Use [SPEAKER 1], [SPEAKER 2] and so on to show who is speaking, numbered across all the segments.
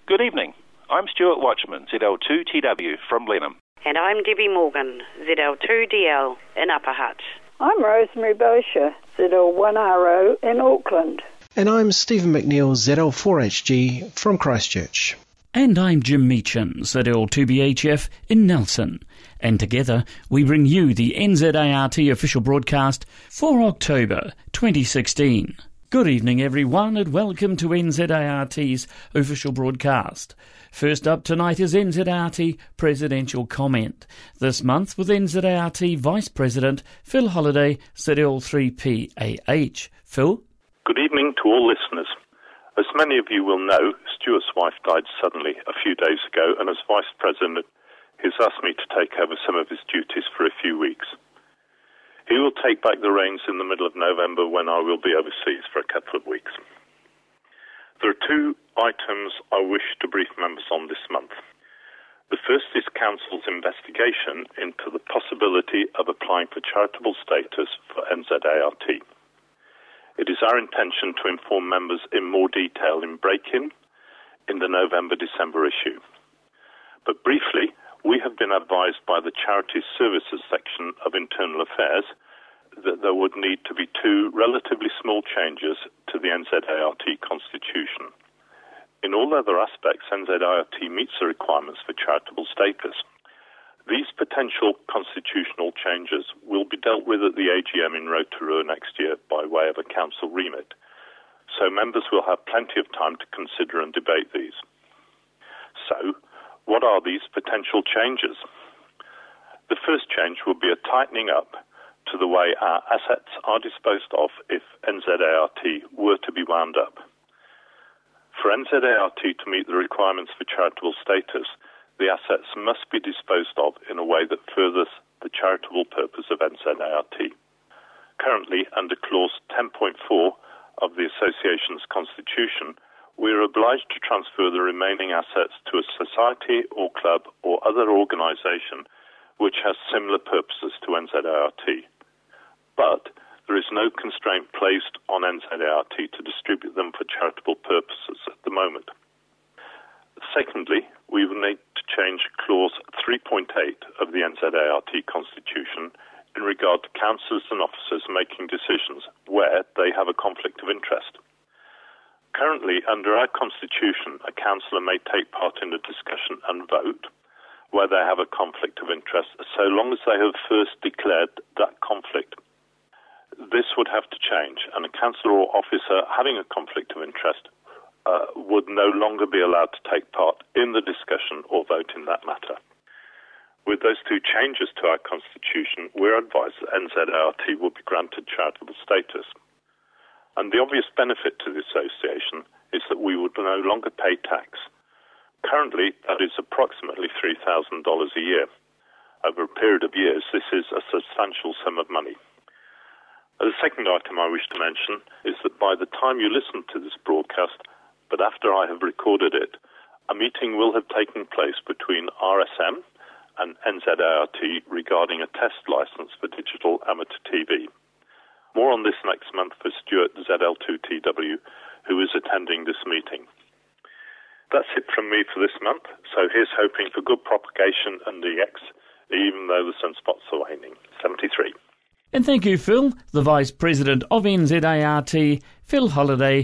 [SPEAKER 1] Good evening. I'm Stuart Watchman, ZL2TW from Blenheim.
[SPEAKER 2] And I'm Debbie Morgan, ZL2DL in Upper Hutt.
[SPEAKER 3] I'm Rosemary Bosher, ZL1RO in Auckland.
[SPEAKER 4] And I'm Stephen McNeil, ZL4HG from Christchurch.
[SPEAKER 5] And I'm Jim Meachin, ZL2BHF in Nelson. And together we bring you the NZART official broadcast for October 2016. Good evening everyone and welcome to NZART's official broadcast. First up tonight is NZART Presidential Comment. This month with NZART Vice President Phil Holliday, ZL3PAH. Phil?
[SPEAKER 6] Good evening to all listeners. As many of you will know, Stuart's wife died suddenly a few days ago, and as Vice President, he's asked me to take over some of his duties for a few weeks. He will take back the reins in the middle of November when I will be overseas for a couple of weeks. There are two items I wish to brief members on this month. The first is Council's investigation into the possibility of applying for charitable status for NZART. It is our intention to inform members in more detail in Break-In in the November-December issue. But briefly, we have been advised by the Charities Services section of Internal Affairs that there would need to be two relatively small changes to the NZART constitution. In all other aspects, NZART meets the requirements for charitable status. These potential constitutional changes will be dealt with at the AGM in Rotorua next year by way of a council remit, so members will have plenty of time to consider and debate these. So, what are these potential changes? The first change will be a tightening up to the way our assets are disposed of if NZART were to be wound up. For NZART to meet the requirements for charitable status, the assets must be disposed of in a way that furthers the charitable purpose of NZART. Currently, under Clause 10.4 of the Association's Constitution, we are obliged to transfer the remaining assets to a society or club or other organisation which has similar purposes to NZART. But there is no constraint placed on NZART to distribute them for charitable purposes at the moment. Secondly, we will need to change Clause 3.8 of the NZART Constitution in regard to councillors and officers making decisions where they have a conflict of interest. Currently, under our Constitution, a councillor may take part in a discussion and vote where they have a conflict of interest, so long as they have first declared that conflict. This would have to change, and a councillor or officer having a conflict of interest would no longer be allowed to take part in the discussion or vote in that matter. With those two changes to our Constitution, we're advised that NZART will be granted charitable status. And the obvious benefit to the association is that we would no longer pay tax. Currently, that is approximately $3,000 a year. Over a period of years, this is a substantial sum of money. The second item I wish to mention is that by the time you listen to this broadcast, but after I have recorded it, a meeting will have taken place between RSM and NZART regarding a test licence for digital amateur TV. More on this next month for Stuart, ZL2TW, who is attending this meeting. That's it from me for this month, so here's hoping for good propagation and DX, even though the sunspots are waning. 73.
[SPEAKER 5] And thank you, Phil, the Vice President of NZART, Phil Holliday,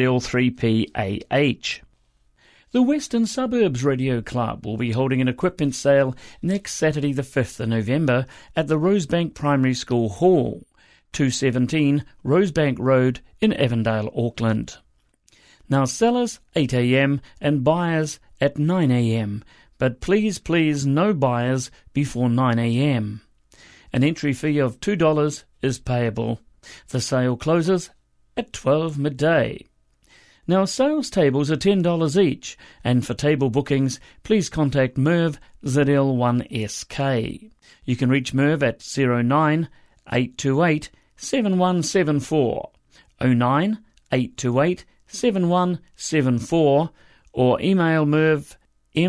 [SPEAKER 5] ZL3PAH. The Western Suburbs Radio Club will be holding an equipment sale next Saturday the 5th of November at the Rosebank Primary School Hall, 217 Rosebank Road in Avondale, Auckland. Now sellers 8 a.m. and buyers at 9 a.m, but please no buyers before 9 a.m. An entry fee of $2 is payable. The sale closes at 12 midday. Now sales tables are $10 each, and for table bookings, please contact Merv ZL1SK. You can reach Merv at 09 828 7174, 09 828 7174, or email Merv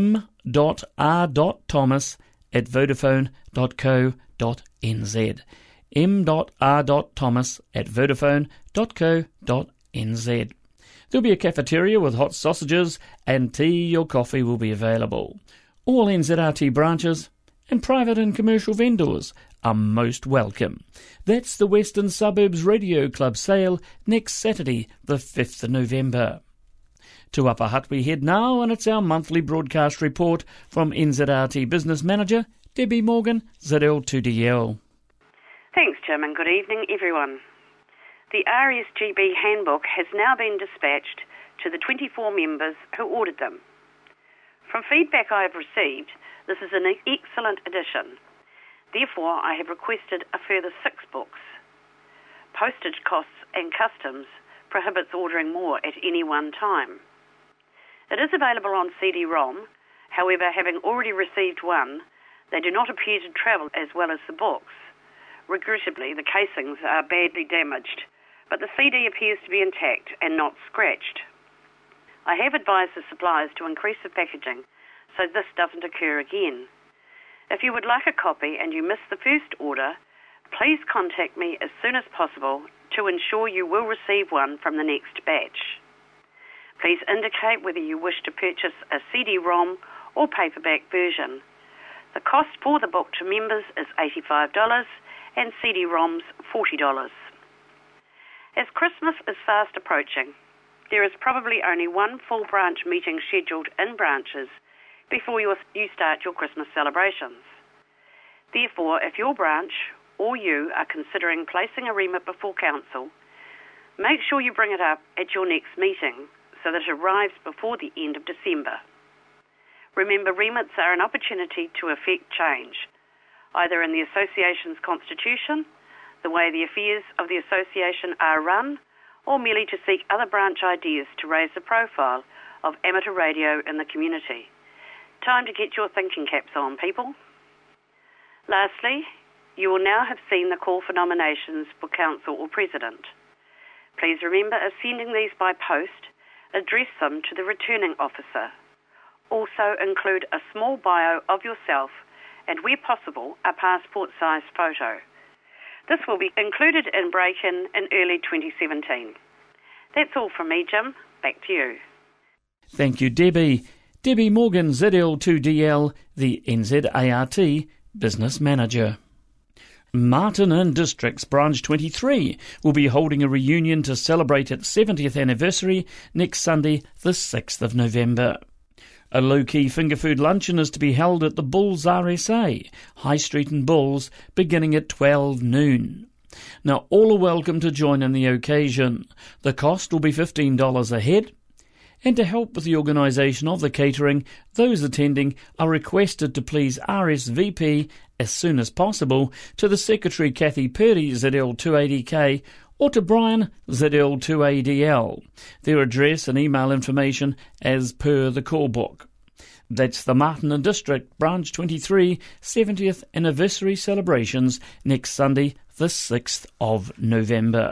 [SPEAKER 5] m.r.thomas@vodafone.co.nz, m.r.thomas@vodafone.co.nz. There'll be a cafeteria with hot sausages and tea or coffee will be available. All NZRT branches and private and commercial vendors are most welcome. That's the Western Suburbs Radio Club sale next Saturday, the 5th of November. To Upper Hutt we head now, and it's our monthly broadcast report from NZRT Business Manager Debbie Morgan, ZL2DL.
[SPEAKER 2] Thanks, Jim, and good evening, everyone. The RSGB handbook has now been dispatched to the 24 members who ordered them. From feedback I have received, this is an excellent addition. Therefore, I have requested a further 6 books. Postage costs and customs prohibits ordering more at any one time. It is available on CD-ROM. However, having already received one, they do not appear to travel as well as the books. Regrettably, the casings are badly damaged, but the CD appears to be intact and not scratched. I have advised the suppliers to increase the packaging so this doesn't occur again. If you would like a copy and you missed the first order, please contact me as soon as possible to ensure you will receive one from the next batch. Please indicate whether you wish to purchase a CD-ROM or paperback version. The cost for the book to members is $85 and CD-ROMs $40. As Christmas is fast approaching, there is probably only one full branch meeting scheduled in branches before you start your Christmas celebrations. Therefore, if your branch or you are considering placing a remit before council, make sure you bring it up at your next meeting so that it arrives before the end of December. Remember, remits are an opportunity to effect change, either in the association's constitution, the way the affairs of the association are run, or merely to seek other branch ideas to raise the profile of amateur radio in the community. Time to get your thinking caps on, people. Lastly, you will now have seen the call for nominations for council or president. Please remember, if sending these by post, address them to the returning officer. Also include a small bio of yourself and, where possible, a passport-sized photo. This will be included in break-in in early 2017. That's all from me, Jim. Back to you.
[SPEAKER 5] Thank you, Debbie. Debbie Morgan, ZL2DL, the NZART Business Manager. Martin and Districts Branch 23 will be holding a reunion to celebrate its 70th anniversary next Sunday, the 6th of November. A low-key finger food luncheon is to be held at the Bulls RSA, High Street and Bulls, beginning at 12 noon. Now, all are welcome to join in the occasion. The cost will be $15 a head. And to help with the organisation of the catering, those attending are requested to please RSVP as soon as possible to the Secretary Kathy Purdy, ZL280K, or to Brian, ZL2ADL. Their address and email information as per the call book. That's the Martin and District Branch 23 70th Anniversary celebrations next Sunday, the 6th of November.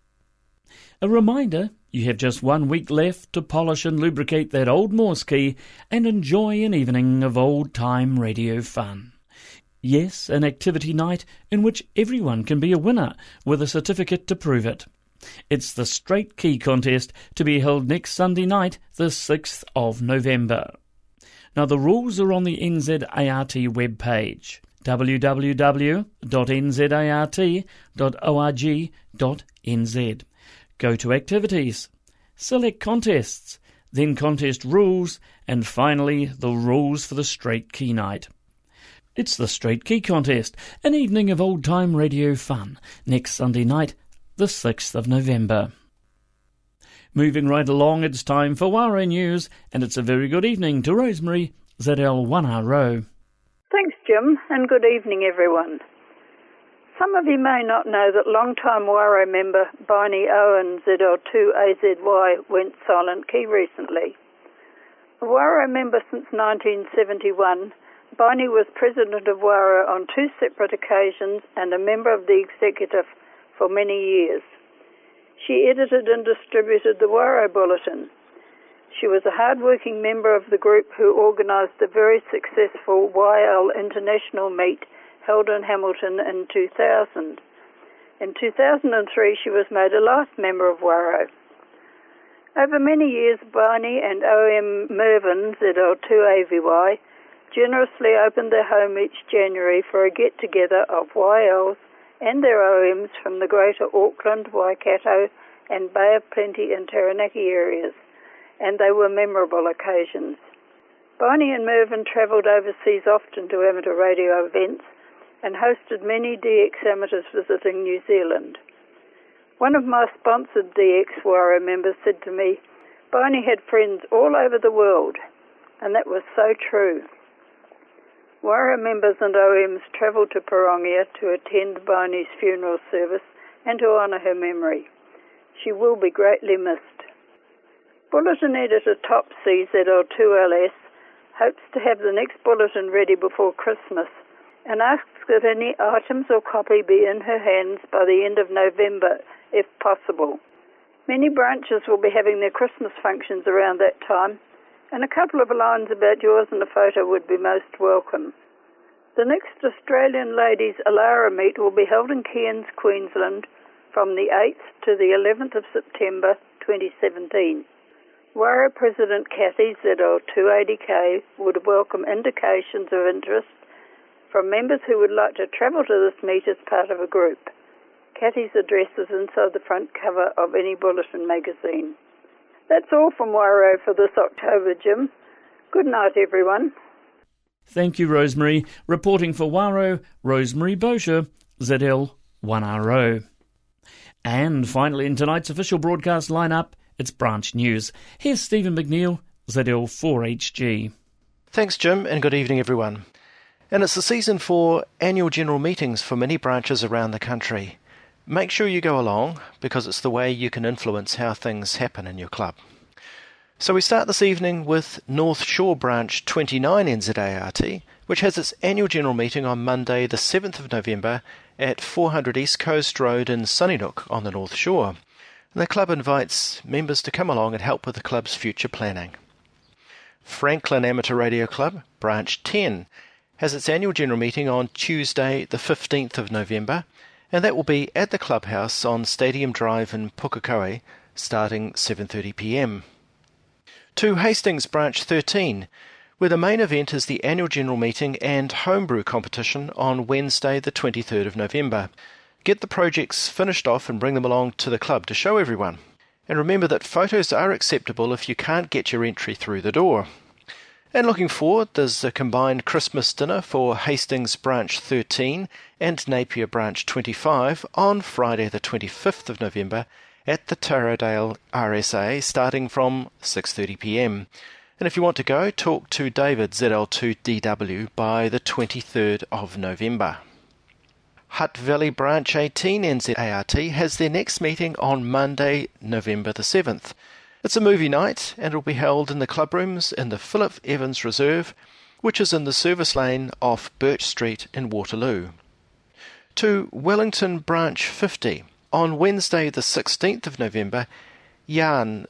[SPEAKER 5] A reminder, you have just 1 week left to polish and lubricate that old Morse key and enjoy an evening of old-time radio fun. Yes, an activity night in which everyone can be a winner with a certificate to prove it. It's the Straight Key Contest to be held next Sunday night, the 6th of November. Now the rules are on the NZART webpage, www.nzart.org.nz. Go to Activities, select Contests, then Contest Rules, and finally the rules for the Straight Key Night. It's the Straight Key Contest, an evening of old-time radio fun, next Sunday night, the 6th of November. Moving right along, it's time for Wara News, and it's a very good evening to Rosemary, ZL1RO.
[SPEAKER 3] Thanks, Jim, and good evening, everyone. Some of you may not know that long-time Waro member Barney Owen, ZL2AZY, went silent key recently. A Waro member since 1971, Barney was president of Waro on 2 separate occasions and a member of the executive for many years. She edited and distributed the Waro Bulletin. She was a hard-working member of the group who organised the very successful YL International Meet held in Hamilton in 2000. In 2003, she was made a life member of Waro. Over many years, Barney and OM Mervyn, ZL2AVY, generously opened their home each January for a get-together of YLs and their OMs from the greater Auckland, Waikato and Bay of Plenty and Taranaki areas, and they were memorable occasions. Barney and Mervyn travelled overseas often to amateur radio events and hosted many DX amateurs visiting New Zealand. One of my sponsored DX Waro members said to me, "Barney had friends all over the world," and that was so true. Waro members and OMs travelled to Parongia to attend Barney's funeral service and to honour her memory. She will be greatly missed. Bulletin editor Top C ZL2LS hopes to have the next bulletin ready before Christmas and asks that any items or copy be in her hands by the end of November, if possible. Many branches will be having their Christmas functions around that time, and a couple of lines about yours and a photo would be most welcome. The next Australian Ladies Alara meet will be held in Cairns, Queensland from the 8th to the 11th of September 2017. Waro President Kathy ZL280K would welcome indications of interest from members who would like to travel to this meet as part of a group. Kathy's address is inside the front cover of any bulletin magazine. That's all from Waro for this October, Jim. Good night, everyone.
[SPEAKER 5] Thank you, Rosemary. Reporting for Waro, Rosemary Bosher, ZL1RO. And finally, in tonight's official broadcast lineup, it's Branch News. Here's Stephen McNeil, ZL4HG.
[SPEAKER 4] Thanks, Jim, and good evening, everyone. And it's the season for annual general meetings for many branches around the country. Make sure you go along, because it's the way you can influence how things happen in your club. So we start this evening with North Shore Branch 29 NZART, which has its annual general meeting on Monday the 7th of November at 400 East Coast Road in Sunnyshook on the North Shore. And the club invites members to come along and help with the club's future planning. Franklin Amateur Radio Club, Branch 10, has its annual general meeting on Tuesday the 15th of November, and that will be at the clubhouse on Stadium Drive in Pukekohe, starting 7:30pm. To Hastings Branch 13, where the main event is the annual general meeting and homebrew competition on Wednesday the 23rd of November. Get the projects finished off and bring them along to the club to show everyone. And remember that photos are acceptable if you can't get your entry through the door. And looking forward, there's a combined Christmas dinner for Hastings Branch 13 and Napier Branch 25 on Friday the 25th of November at the Taradale RSA, starting from 6:30pm. And if you want to go, talk to David ZL2DW by the 23rd of November. Hutt Valley Branch 18 NZART has their next meeting on Monday, November the 7th. It's a movie night, and it will be held in the clubrooms in the Philip Evans Reserve, which is in the service lane off Birch Street in Waterloo. To Wellington Branch 50, on Wednesday the 16th of November, Jan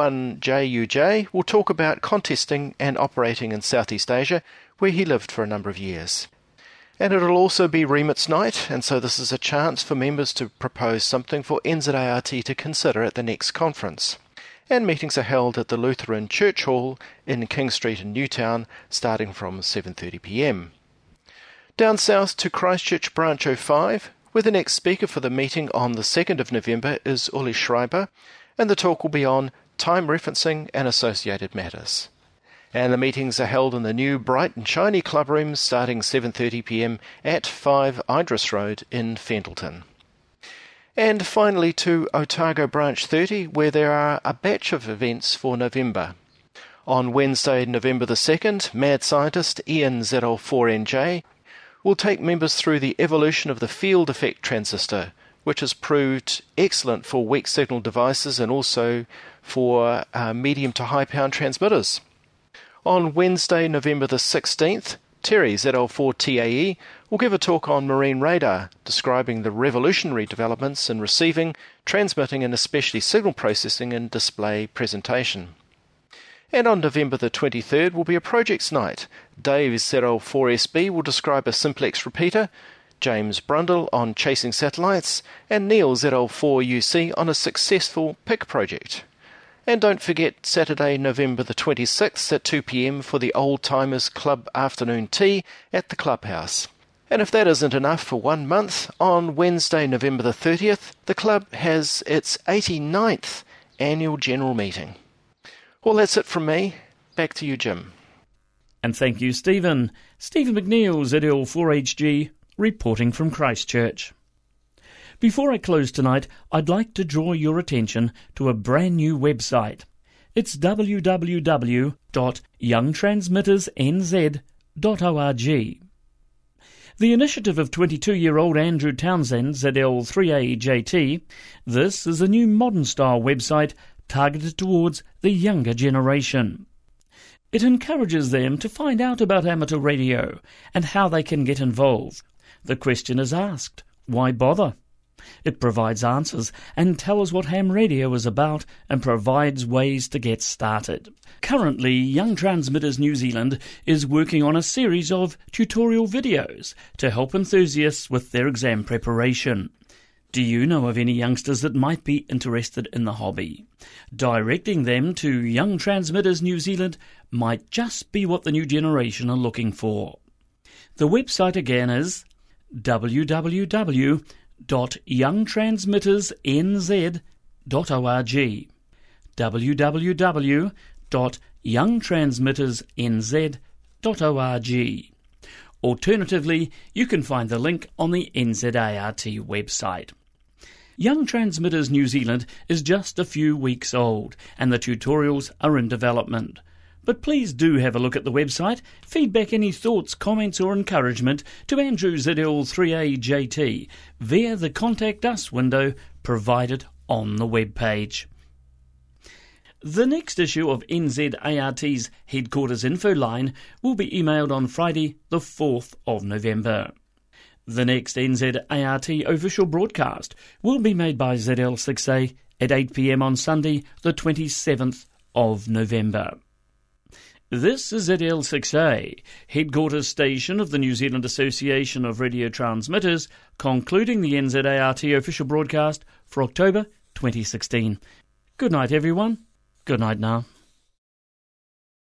[SPEAKER 4] F1JUJ will talk about contesting and operating in Southeast Asia, where he lived for a number of years. And it'll also be Remits Night, and so this is a chance for members to propose something for NZART to consider at the next conference. And meetings are held at the Lutheran Church Hall in King Street in Newtown, starting from 7:30pm. Down south to Christchurch Branch 05, where the next speaker for the meeting on the 2nd of November is Uli Schreiber, and the talk will be on time referencing and associated matters. And the meetings are held in the new bright and shiny clubrooms starting 7:30pm at 5 Idris Road in Fendleton. And finally to Otago Branch 30, where there are a batch of events for November. On Wednesday, November the 2nd, mad scientist Ian ZL4NJ will take members through the evolution of the field effect transistor, which has proved excellent for weak signal devices and also for medium to high pound transmitters. On Wednesday, November the 16th, Terry ZL4TAE will give a talk on marine radar, describing the revolutionary developments in receiving, transmitting and especially signal processing and display presentation. And on November the 23rd will be a projects night. Dave ZL4SB will describe a simplex repeater, James Brundle on chasing satellites, and Neil ZL4UC on a successful PIC project. And don't forget Saturday, November the 26th at 2 p.m. for the Old Timers Club afternoon tea at the Clubhouse. And if that isn't enough for 1 month, on Wednesday, November the 30th, the club has its 89th annual general meeting. Well, that's it from me. Back to you, Jim.
[SPEAKER 5] And thank you, Stephen. Stephen McNeil, ZL4HG, reporting from Christchurch. Before I close tonight, I'd like to draw your attention to a brand new website. It's www.youngtransmittersnz.org. The initiative of 22-year-old Andrew Townsend, ZL3AJT, this is a new modern-style website targeted towards the younger generation. It encourages them to find out about amateur radio and how they can get involved. The question is asked, why bother? It provides answers and tells what ham radio is about and provides ways to get started. Currently, Young Transmitters New Zealand is working on a series of tutorial videos to help enthusiasts with their exam preparation. Do you know of any youngsters that might be interested in the hobby? Directing them to Young Transmitters New Zealand might just be what the new generation are looking for. The website again is www.youngtransmittersnz.org www.youngtransmittersnz.org. Alternatively, you can find the link on the NZART website. Young Transmitters New Zealand is just a few weeks old and the tutorials are in development. But please do have a look at the website, feedback any thoughts, comments or encouragement to Andrew ZL3AJT via the Contact Us window provided on the webpage. The next issue of NZART's Headquarters Info Line will be emailed on Friday the 4th of November. The next NZART official broadcast will be made by ZL6A at 8 p.m. on Sunday the 27th of November. This is ZL6A, headquarters station of the New Zealand Association of Radio Transmitters, concluding the NZART official broadcast for October 2016. Good night, everyone. Good night now.